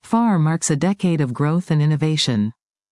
FAR marks a decade of growth and innovation.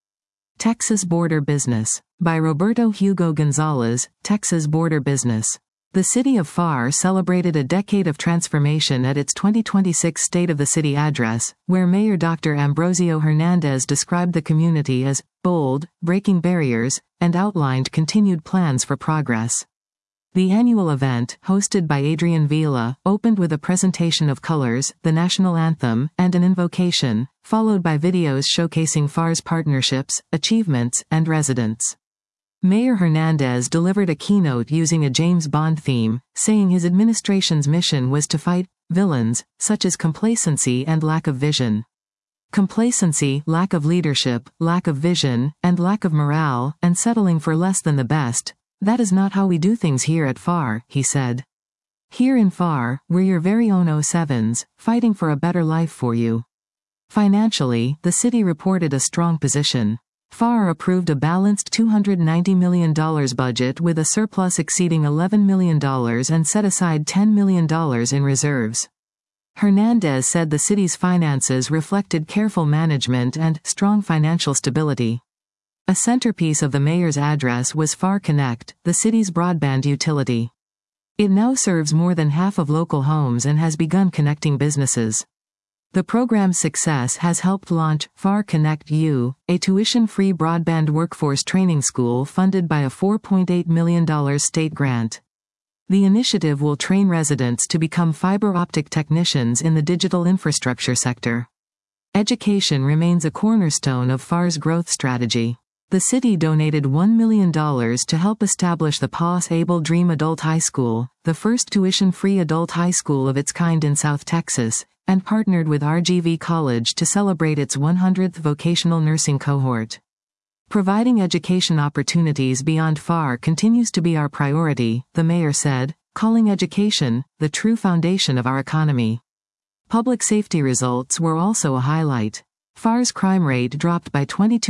Texas Border Business. By Roberto Hugo Gonzalez, Texas Border Business. The city of FAR celebrated a decade of transformation at its 2026 State of the City address, where Mayor Dr. Ambrosio Hernandez described the community as bold, breaking barriers, and outlined continued plans for progress. The annual event, hosted by Adrian Vila, opened with a presentation of colors, the national anthem, and an invocation, followed by videos showcasing FAR's partnerships, achievements, and residents. Mayor Hernandez delivered a keynote using a James Bond theme, saying his administration's mission was to fight villains, such as complacency and lack of vision. Complacency, lack of leadership, lack of vision, and lack of morale, and settling for less than the best. That is not how we do things here at FAR, he said. Here in FAR, we're your very own 07s, fighting for a better life for you. Financially, the city reported a strong position. FAR approved a balanced $290 million budget with a surplus exceeding $11 million and set aside $10 million in reserves. Hernandez said the city's finances reflected careful management and strong financial stability. A centerpiece of the mayor's address was FAR Connect, the city's broadband utility. It now serves more than half of local homes and has begun connecting businesses. The program's success has helped launch FAR Connect U, a tuition-free broadband workforce training school funded by a $4.8 million state grant. The initiative will train residents to become fiber optic technicians in the digital infrastructure sector. Education remains a cornerstone of FAR's growth strategy. The city donated $1 million to help establish the Paws-Able Dream Adult High School, the first tuition-free adult high school of its kind in South Texas, and partnered with RGV College to celebrate its 100th vocational nursing cohort. Providing education opportunities beyond FAR continues to be our priority, the mayor said, calling education the true foundation of our economy. Public safety results were also a highlight. FAR's crime rate dropped by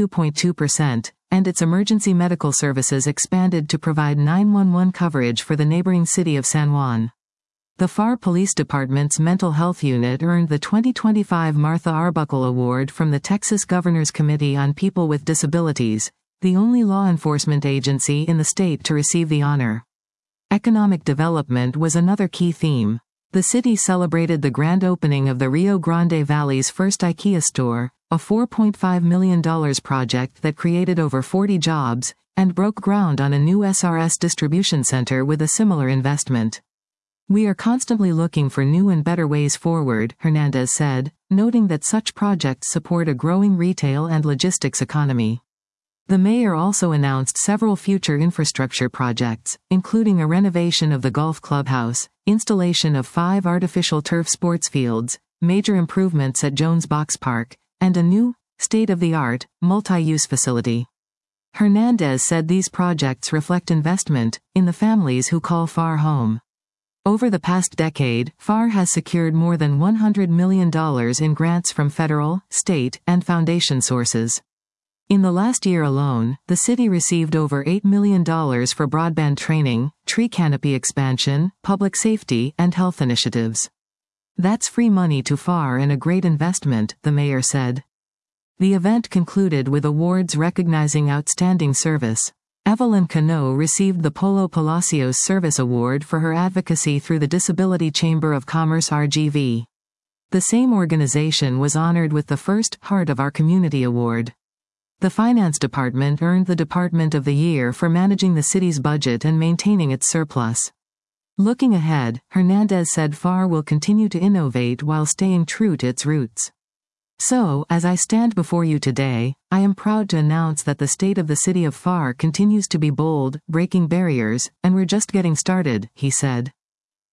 22.2%, and its emergency medical services expanded to provide 911 coverage for the neighboring city of San Juan. The FAR Police Department's Mental Health Unit earned the 2025 Martha Arbuckle Award from the Texas Governor's Committee on People with Disabilities, the only law enforcement agency in the state to receive the honor. Economic development was another key theme. The city celebrated the grand opening of the Rio Grande Valley's first IKEA store, a $4.5 million project that created over 40 jobs, and broke ground on a new SRS distribution center with a similar investment. We are constantly looking for new and better ways forward, Hernandez said, noting that such projects support a growing retail and logistics economy. The mayor also announced several future infrastructure projects, including a renovation of the golf clubhouse, installation of 5 artificial turf sports fields, major improvements at Jones Box Park, and a new, state-of-the-art, multi-use facility. Hernandez said these projects reflect investment in the families who call FAR home. Over the past decade, FAR has secured more than $100 million in grants from federal, state, and foundation sources. In the last year alone, the city received over $8 million for broadband training, tree canopy expansion, public safety, and health initiatives. That's free money to FAR and a great investment, the mayor said. The event concluded with awards recognizing outstanding service. Evelyn Cano received the Polo Palacios Service Award for her advocacy through the Disability Chamber of Commerce RGV. The same organization was honored with the first Heart of Our Community Award. The Finance Department earned the Department of the Year for managing the city's budget and maintaining its surplus. Looking ahead, Hernandez said FAR will continue to innovate while staying true to its roots. So, as I stand before you today, I am proud to announce that the state of the city of FAR continues to be bold, breaking barriers, and we're just getting started, he said.